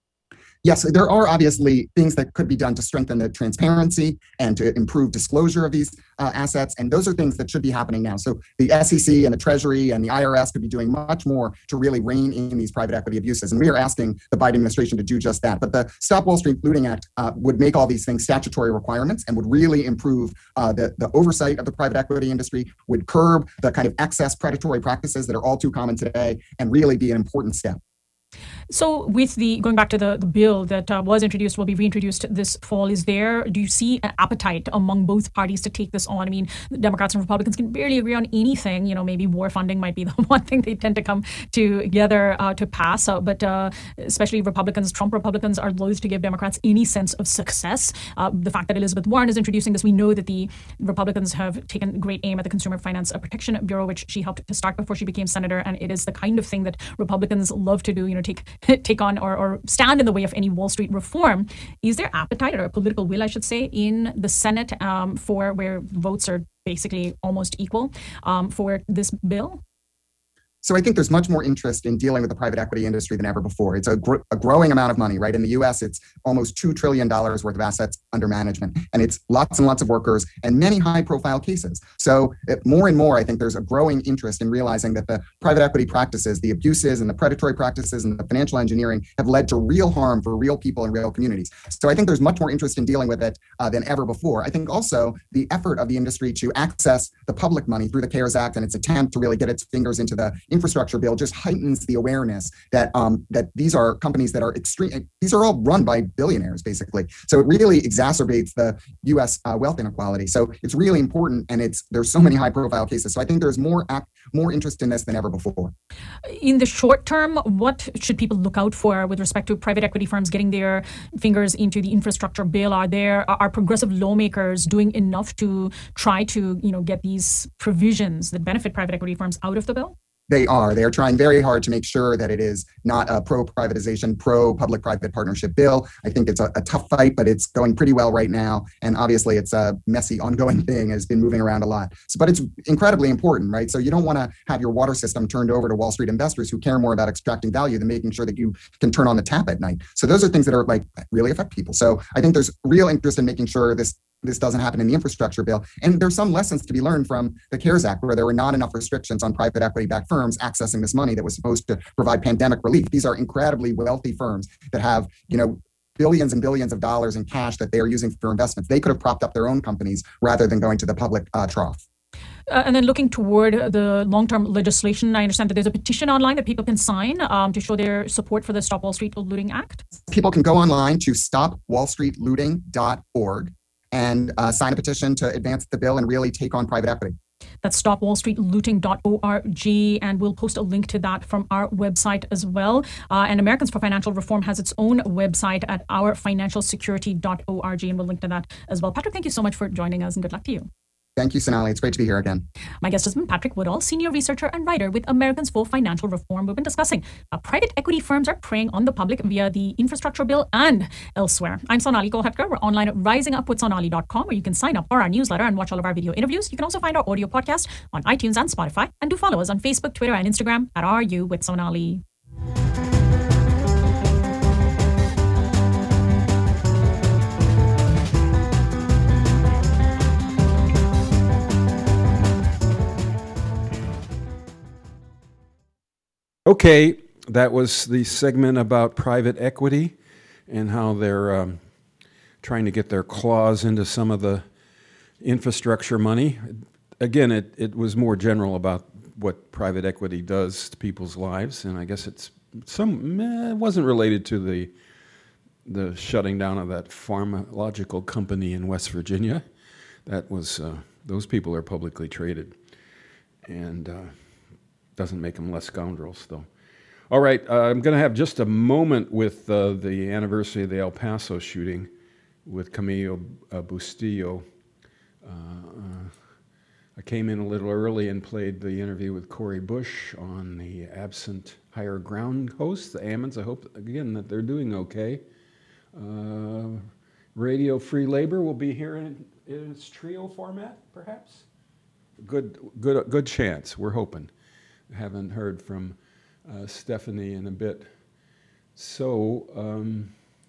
I: Yes, there are obviously things that could be done to strengthen the transparency and to improve disclosure of these uh, assets. And those are things that should be happening now. So the S E C and the Treasury and the I R S could be doing much more to really rein in these private equity abuses. And we are asking the Biden administration to do just that. But the Stop Wall Street Looting Act uh, would make all these things statutory requirements and would really improve uh, the, the oversight of the private equity industry, would curb the kind of excess predatory practices that are all too common today, and really be an important step.
G: So with the, going back to the, the bill that uh, was introduced, will be reintroduced this fall, is there, do you see an appetite among both parties to take this on? I mean, the Democrats and Republicans can barely agree on anything. You know, maybe war funding might be the one thing they tend to come together uh, to pass. Uh, but uh, especially Republicans, Trump Republicans are loath to give Democrats any sense of success. Uh, the fact that Elizabeth Warren is introducing this, we know that the Republicans have taken great aim at the Consumer Finance Protection Bureau, which she helped to start before she became senator. And it is the kind of thing that Republicans love to do, you know, take take on or, or stand in the way of any Wall Street reform. Is there appetite or a political will, I should say, in the Senate um, for where votes are basically almost equal um, for this bill?
I: So I think there's much more interest in dealing with the private equity industry than ever before. It's a, gr- a growing amount of money, right? In the U S, it's almost two trillion dollars worth of assets under management, and it's lots and lots of workers and many high-profile cases. So it, more and more, I think there's a growing interest in realizing that the private equity practices, the abuses and the predatory practices and the financial engineering have led to real harm for real people and real communities. So I think there's much more interest in dealing with it uh, than ever before. I think also the effort of the industry to access the public money through the CARES Act and its attempt to really get its fingers into the infrastructure bill just heightens the awareness that um, that these are companies that are extreme. These are all run by billionaires, basically. So it really exacerbates the U S uh, wealth inequality. So it's really important, and it's there's so many high-profile cases. So I think there's more act, more interest in this than ever before.
G: In the short term, what should people look out for with respect to private equity firms getting their fingers into the infrastructure bill? Are there are progressive lawmakers doing enough to try to you know get these provisions that benefit private equity firms out of the bill?
I: They are. They are trying very hard to make sure that it is not a pro-privatization, pro-public-private partnership bill. I think it's a, a tough fight, but it's going pretty well right now. And obviously, it's a messy, ongoing thing. Has been moving around a lot. So, but it's incredibly important, right? So you don't want to have your water system turned over to Wall Street investors who care more about extracting value than making sure that you can turn on the tap at night. So those are things that are like really affect people. So I think there's real interest in making sure this this doesn't happen in the infrastructure bill. And there's some lessons to be learned from the CARES Act, where there were not enough restrictions on private equity-backed firms accessing this money that was supposed to provide pandemic relief. These are incredibly wealthy firms that have, you know, billions and billions of dollars in cash that they are using for investments. They could have propped up their own companies rather than going to the public uh, trough.
G: Uh, and then looking toward the long-term legislation, I understand that there's a petition online that people can sign um, to show their support for the Stop Wall Street Looting Act.
I: People can go online to stop wall street looting dot org and uh, sign a petition to advance the bill and really take on private equity.
G: That's stop wall street looting dot org, and we'll post a link to that from our website as well. Uh, and Americans for Financial Reform has its own website at our financial security dot org, and we'll link to that as well. Patrick, thank you so much for joining us, and good luck to you.
I: Thank you, Sonali. It's great to be here again.
G: My guest has been Patrick Woodall, senior researcher and writer with Americans for Financial Reform. We've been discussing how private equity firms are preying on the public via the infrastructure bill and elsewhere. I'm Sonali Kolhatkar. We're online at rising up with sonali dot com, where you can sign up for our newsletter and watch all of our video interviews. You can also find our audio podcast on iTunes and Spotify. And do follow us on Facebook, Twitter, and Instagram at R U with Sonali.
B: Okay, that was the segment about private equity and how they're um, trying to get their claws into some of the infrastructure money. Again, it, it was more general about what private equity does to people's lives, and I guess it's some eh, it wasn't related to the the shutting down of that pharmacological company in West Virginia. That was uh, those people are publicly traded, and uh, doesn't make them less scoundrels, though. All right, uh, I'm going to have just a moment with uh, the anniversary of the El Paso shooting with Camilo uh, Bustillo. Uh, uh, I came in a little early and played the interview with Cori Bush on the absent Higher Ground host, the Ammons. I hope, again, that they're doing okay. Uh, Radio Free Labor will be here in, in its trio format, perhaps? Good, good, good chance, we're hoping. Haven't heard from uh, Stephanie in a bit. So um,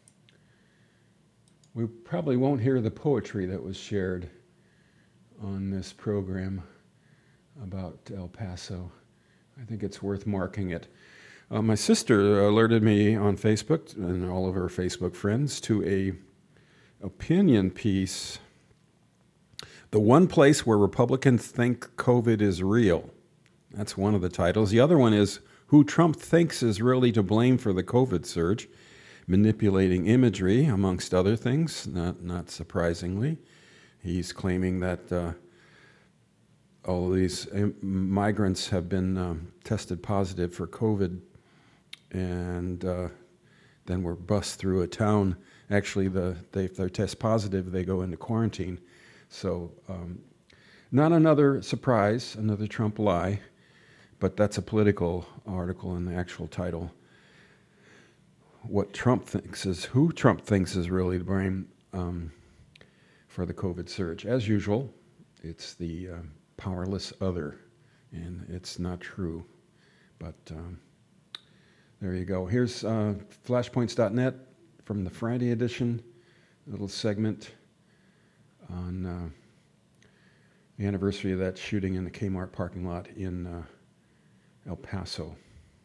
B: we probably won't hear the poetry that was shared on this program about El Paso. I think it's worth marking it. Uh, my sister alerted me on Facebook and all of her Facebook friends to a opinion piece, "The One Place Where Republicans Think COVID is Real." That's one of the titles. The other one is "Who Trump Thinks is Really to Blame for the COVID Surge," manipulating imagery, amongst other things, not, not surprisingly. He's claiming that uh, all of these im- migrants have been um, tested positive for COVID, and uh, then were bussed through a town. Actually, the, they, if they're test positive, they go into quarantine. So um, not another surprise, another Trump lie. But that's a political article in the actual title. What Trump thinks is, who Trump thinks is really to blame um, for the COVID surge. As usual, it's the uh, powerless other, and it's not true. But um, there you go. Here's uh, flashpoints dot net from the Friday edition, a little segment on uh, the anniversary of that shooting in the Kmart parking lot in uh, El Paso.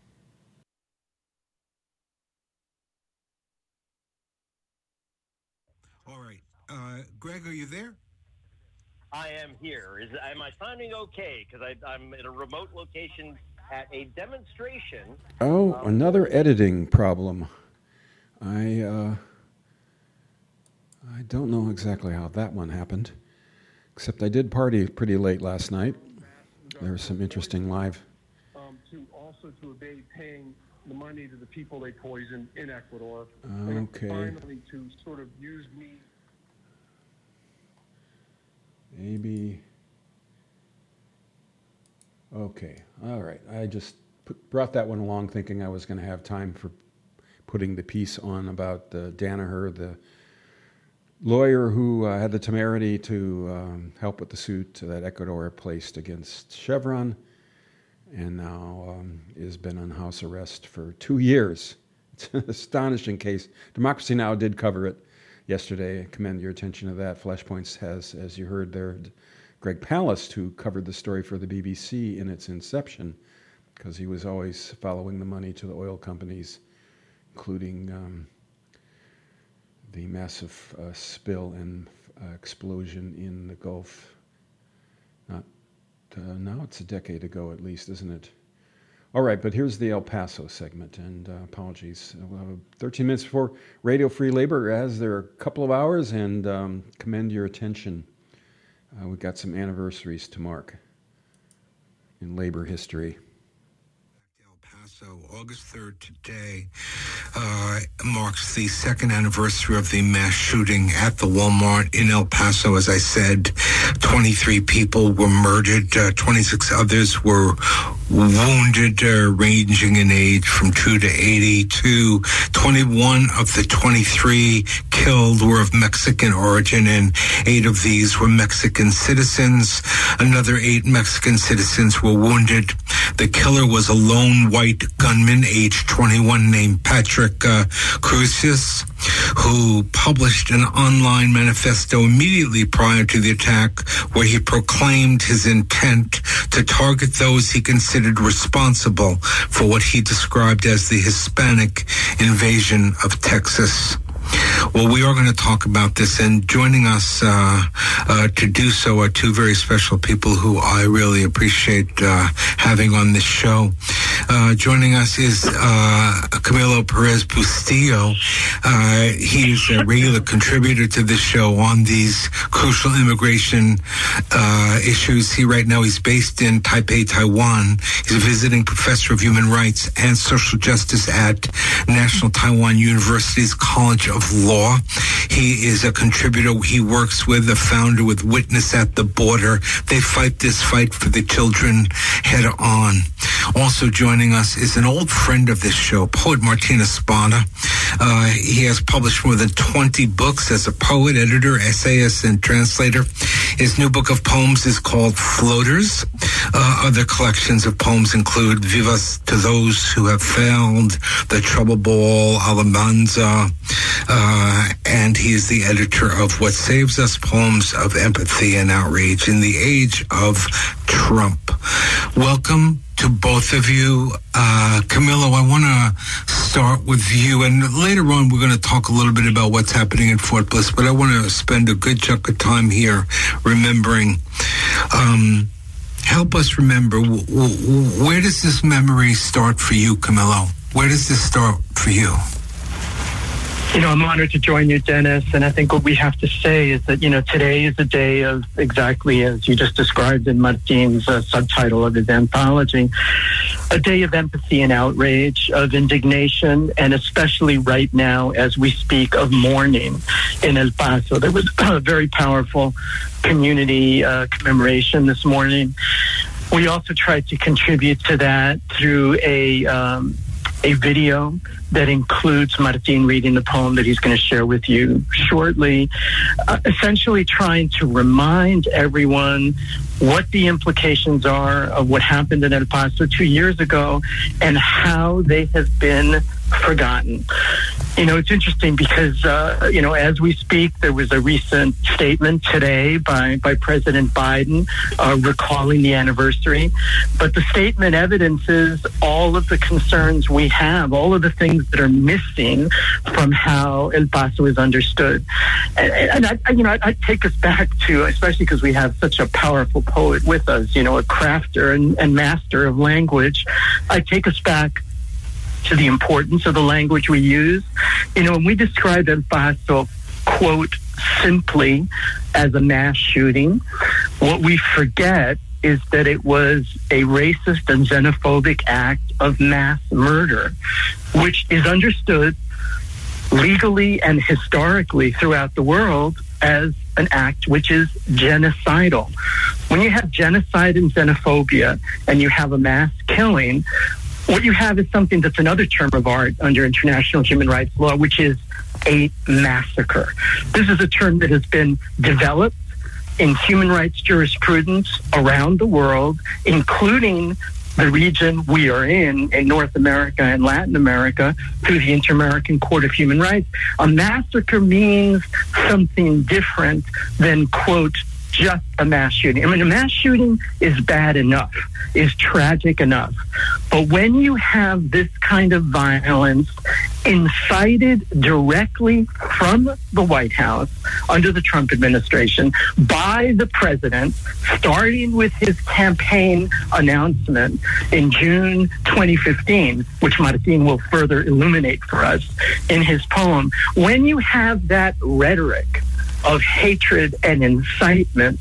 O: All right. Uh, Greg, are you there?
P: I am here. Is am I sounding okay? Because I'm at a remote location at a demonstration.
B: Oh,
P: um,
B: another editing problem. I uh, I don't know exactly how that one happened, except I did party pretty late last night. There was some interesting live.
Q: Um, to also to evade paying the money to the people they poisoned in Ecuador.
B: Okay.
Q: And finally, to sort of use me.
B: Maybe. Okay. All right. I just put, brought that one along thinking I was going to have time for putting the piece on about uh, Danaher, the lawyer who uh, had the temerity to um, help with the suit that Ecuador placed against Chevron, and now um, has been on house arrest for two years. It's an astonishing case. Democracy Now! Did cover it yesterday. I commend your attention to that. Flashpoints has, as you heard there, Greg Palast, who covered the story for the B B C in its inception, because he was always following the money to the oil companies, including um, the massive uh, spill and uh, explosion in the Gulf. Not uh, now, it's a decade ago at least, isn't it? All right, but here's the El Paso segment, and uh, apologies. Uh, thirteen minutes before Radio Free Labor, as there are a couple of hours, and um, commend your attention. Uh, we've got some anniversaries to mark in labor history.
O: So August third today uh, marks the second anniversary of the mass shooting at the Walmart in El Paso. As I said, twenty-three people were murdered, uh, twenty-six others were wounded, uh, ranging in age from two to eighty-two. twenty-one of the twenty-three killed were of Mexican origin, and eight of these were Mexican citizens. Another eight Mexican citizens were wounded. The killer was a lone white gunman, age twenty-one, named Patrick uh, Cruces, who published an online manifesto immediately prior to the attack, where he proclaimed his intent to target those he considered responsible for what he described as the Hispanic invasion of Texas. Well, we are going to talk about this, and joining us uh, uh, to do so are two very special people who I really appreciate uh, having on this show. Uh, joining us is uh, Camilo Perez Bustillo. Uh, he is a regular contributor to this show on these crucial immigration uh, issues. He right now he's based in Taipei, Taiwan. He's a visiting professor of human rights and social justice at National Taiwan University's College of Law. He is a contributor. He works with the founder with Witness at the Border. They fight this fight for the children head on. Also joining us is an old friend of this show, poet Martin Espada. Uh, he has published more than twenty books as a poet, editor, essayist, and translator. His new book of poems is called Floaters. Uh, other collections of poems include Vivas to Those Who Have Failed, The Trouble Ball, Alamanza, uh, and he is the editor of What Saves Us, Poems of Empathy and Outrage in the Age of Trump. Welcome to both of you. Uh, Camilo, I want to start with you, and later on we're going to talk a little bit about what's happening in Fort Bliss, but I want to spend a good chunk of time here remembering. Um, help us remember, w- w- where does this memory start for you, Camilo? Where does this start for you?
R: You know, I'm honored to join you, Dennis, and I think what we have to say is that, you know, today is a day of exactly as you just described in Martin's uh, subtitle of his anthology, a day of empathy and outrage, of indignation, and especially right now as we speak of mourning in El Paso. There was a very powerful community uh, commemoration this morning. We also tried to contribute to that through a... Um, a video that includes Martin reading the poem that he's going to share with you shortly, uh, essentially trying to remind everyone what the implications are of what happened in El Paso two years ago and how they have been forgotten. You know, it's interesting because, uh, you know, as we speak, there was a recent statement today by, by President Biden uh, recalling the anniversary. But the statement evidences all of the concerns we have, all of the things that are missing from how El Paso is understood. And, and I, I, you know, I, I take us back to, especially because we have such a powerful poet with us, you know, a crafter and, and master of language. I take us back to the importance of the language we use. You know, when we describe El Paso, quote, simply as a mass shooting, what we forget is that it was a racist and xenophobic act of mass murder, which is understood legally and historically throughout the world as an act which is genocidal. When you have genocide and xenophobia and you have a mass killing, what you have is something that's another term of art under international human rights law, which is a massacre. This is a term that has been developed in human rights jurisprudence around the world, including the region we are in, in North America and Latin America, through the Inter-American Court of Human Rights. A massacre means something different than, quote, just a mass shooting. I mean, a mass shooting is bad enough, is tragic enough. But when you have this kind of violence incited directly from the White House under the Trump administration by the president, starting with his campaign announcement in June twenty fifteen, which Martin will further illuminate for us in his poem, when you have that rhetoric of hatred and incitement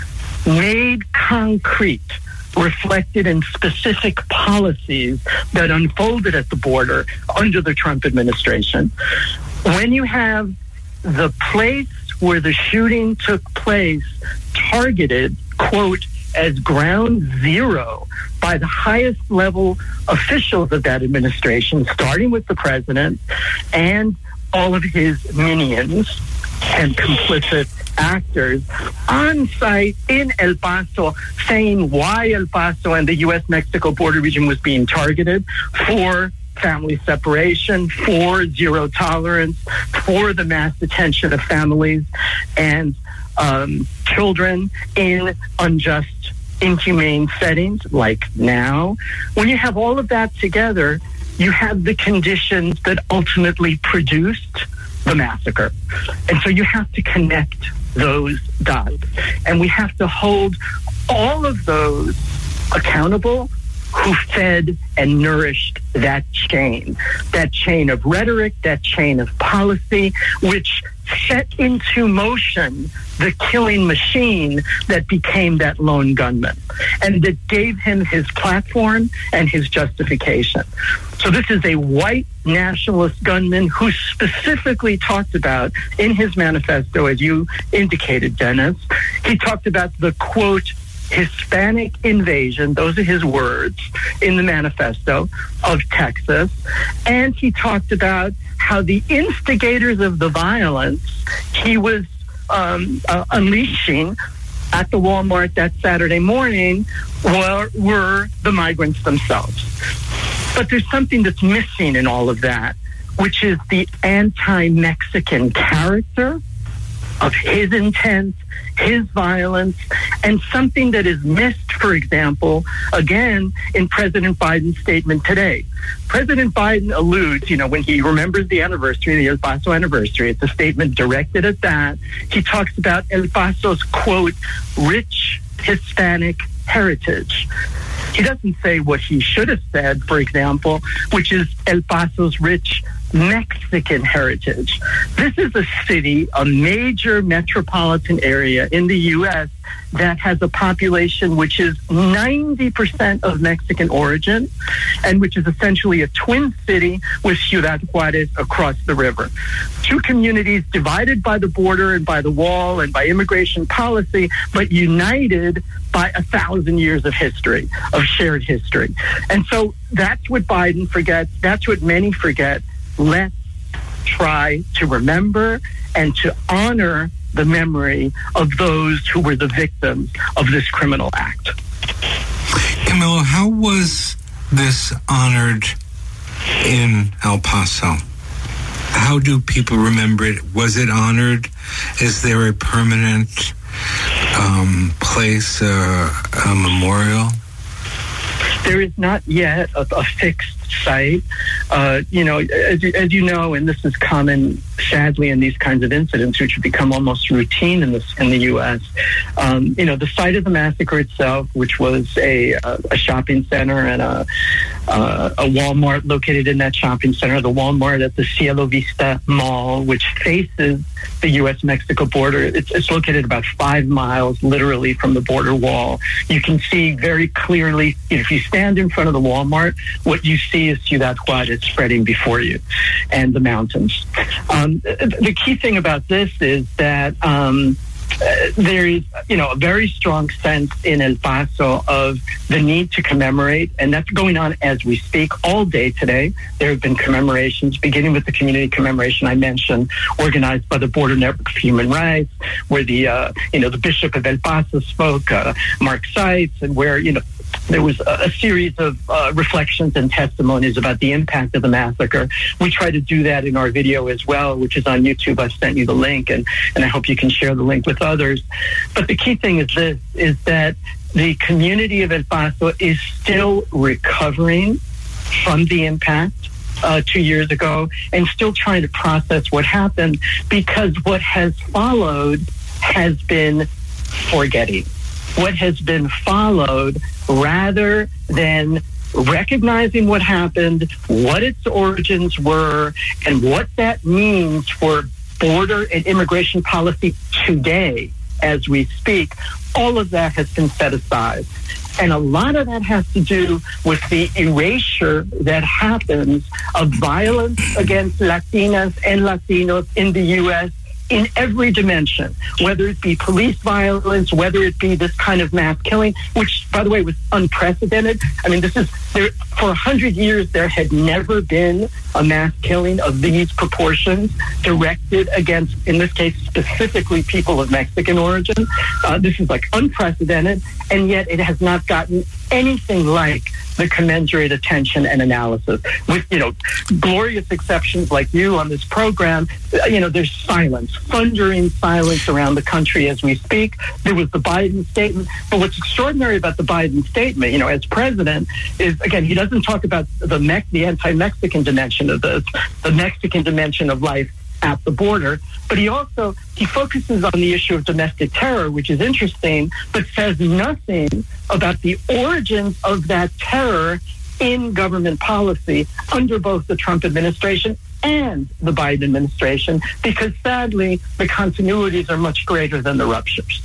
R: made concrete, reflected in specific policies that unfolded at the border under the Trump administration, when you have the place where the shooting took place targeted, quote, as ground zero by the highest level officials of that administration, starting with the president and all of his minions and complicit actors on site in El Paso, saying why El Paso and the U S Mexico border region was being targeted for family separation, for zero tolerance, for the mass detention of families and um, children in unjust, inhumane settings like now. When you have all of that together, you have the conditions that ultimately produced the massacre. And so you have to connect those dots. And we have to hold all of those accountable who fed and nourished that chain, that chain of rhetoric, that chain of policy, which set into motion the killing machine that became that lone gunman and that gave him his platform and his justification. So this is a white nationalist gunman who specifically talked about in his manifesto, as you indicated, Dennis, he talked about the, quote, Hispanic invasion, those are his words, in the manifesto of Texas. And he talked about how the instigators of the violence he was um, uh, unleashing at the Walmart that Saturday morning were, were the migrants themselves. But there's something that's missing in all of that, which is the anti-Mexican character of his intent, his violence, and something that is missed, for example, again, in President Biden's statement today. President Biden alludes, you know, when he remembers the anniversary, the El Paso anniversary, it's a statement directed at that. He talks about El Paso's, quote, rich Hispanic heritage. He doesn't say what he should have said, for example, which is El Paso's rich Mexican heritage. This is a city, a major metropolitan area in the U S that has a population which is ninety percent of Mexican origin and which is essentially a twin city with Ciudad Juarez across the river. Two communities divided by the border and by the wall and by immigration policy, but united by a thousand years of history, of shared history. And so that's what Biden forgets. That's what many forget. Let's try to remember and to honor the memory of those who were the victims of this criminal act.
O: Camilo, how was this honored in El Paso? How do people remember it? Was it honored? Is there a permanent um, place, uh, a memorial?
R: There is not yet a, a fixed site. Uh, you know, as, as you know, and this is common, sadly, in these kinds of incidents, which have become almost routine in, this, in the U S, um, you know, the site of the massacre itself, which was a, a, a shopping center and a, uh, a Walmart located in that shopping center, the Walmart at the Cielo Vista Mall, which faces the U S Mexico border. It's, it's located about five miles, literally, from the border wall. You can see very clearly, if you stand in front of the Walmart, what you see is Ciudad Juarez spreading before you and the mountains. Um, the key thing about this is that um, uh, there is, you know, a very strong sense in El Paso of the need to commemorate, and that's going on as we speak all day today. There have been commemorations, beginning with the community commemoration I mentioned, organized by the Border Network of Human Rights, where the, uh, you know, the Bishop of El Paso spoke, uh, Mark Seitz, and where, you know, there was a, a series of uh, reflections and testimonies about the impact of the massacre. We try to do that in our video as well, which is on YouTube. I've sent you the link, and, and I hope you can share the link with others. But the key thing is this, is that the community of El Paso is still recovering from the impact uh, two years ago and still trying to process what happened, because what has followed has been forgetting. What has been followed, rather than recognizing what happened, what its origins were, and what that means for border and immigration policy today as we speak, all of that has been set aside. And a lot of that has to do with the erasure that happens of violence against Latinas and Latinos in the U S in every dimension, whether it be police violence, whether it be this kind of mass killing, which, by the way, was unprecedented. I mean, this is, there, for a hundred years, there had never been a mass killing of these proportions directed against, in this case, specifically people of Mexican origin. Uh, this is like unprecedented, and yet it has not gotten anything like the commensurate attention and analysis. With, you know, glorious exceptions like you on this program, you know, there's silence, thundering silence around the country as we speak. There was the Biden statement. But what's extraordinary about the Biden statement, you know, as president, is, again, he doesn't talk about the, Me- the anti-Mexican dimension of this, the Mexican dimension of life at the border, but he also, he focuses on the issue of domestic terror, which is interesting, but says nothing about the origins of that terror in government policy under both the Trump administration and the Biden administration, because sadly, the continuities are much greater than the ruptures.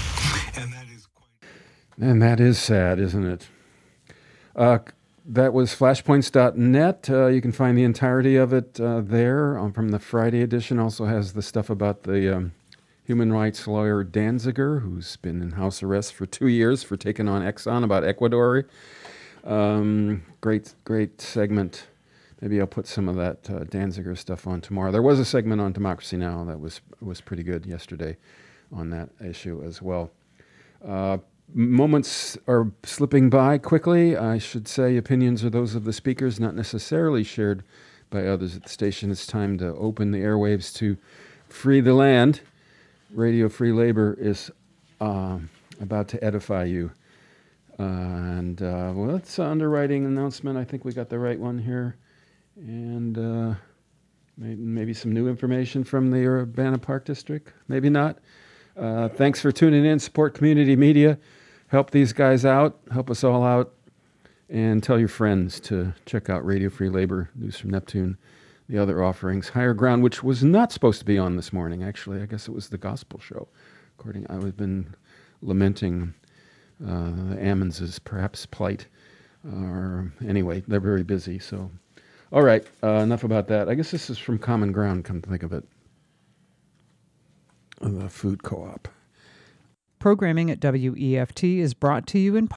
B: And that is sad, isn't it? Uh, That was flashpoints dot net. Uh, you can find the entirety of it uh, there um, from the Friday edition. Also has the stuff about the um, human rights lawyer Danziger, who's been in house arrest for two years for taking on Exxon about Ecuador. Um, great, great segment. Maybe I'll put some of that uh, Danziger stuff on tomorrow. There was a segment on Democracy Now! that was was pretty good yesterday on that issue as well. Uh, Moments are slipping by quickly. I should say opinions are those of the speakers, not necessarily shared by others at the station. It's time to open the airwaves to Free the Land. Radio Free Labor is uh, about to edify you. Uh, and, uh, well, it's an underwriting announcement. I think we got the right one here. And uh, maybe, maybe some new information from the Urbana Park District. Maybe not. Uh, thanks for tuning in. Support community media. Help these guys out. Help us all out. And tell your friends to check out Radio Free Labor, News from Neptune, the other offerings. Higher Ground, which was not supposed to be on this morning, actually. I guess it was the gospel show. According, I've been lamenting uh, the Ammons' perhaps plight. Or anyway, they're very busy, so... All right, uh, enough about that. I guess this is from Common Ground, come to think of it. The food co-op.
S: Programming at W E F T is brought to you in